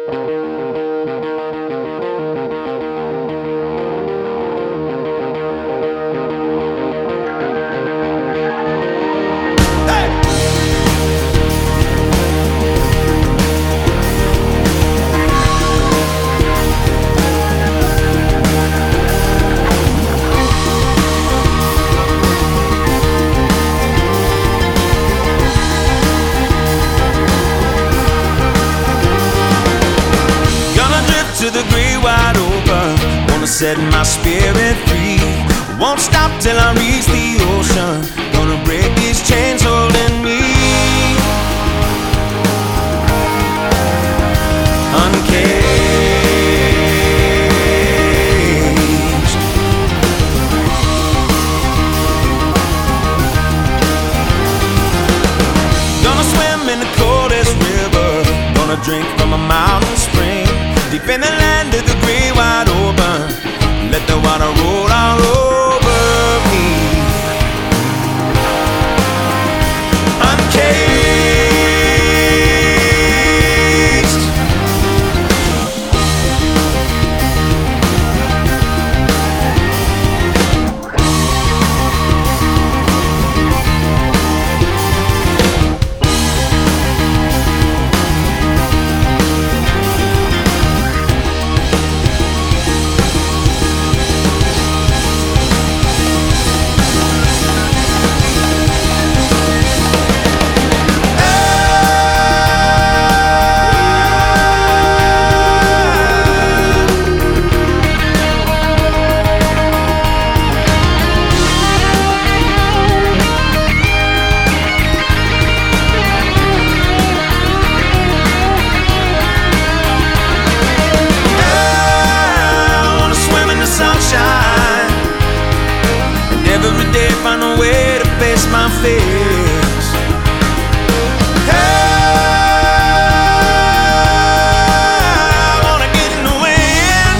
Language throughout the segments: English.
To the great wide open, wanna set my spirit free. Won't stop till I reach the ocean. Gonna break these chains holding me. Uncaged. Gonna swim in the coldest river. Gonna drink from a mountain spring. Deep in the land of the great wide open, let the water roll all over me. Uncaged. Every day find a way to face my fears. I wanna get in the wind.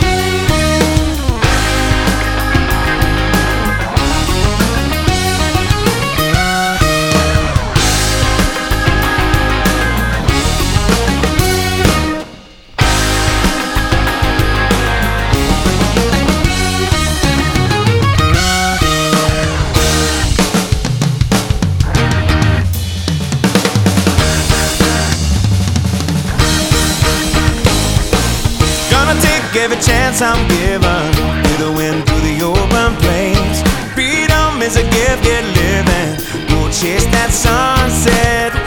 Every chance I'm given, through the wind, through the open plains. Freedom is a gift, get living. Go chase that sunset.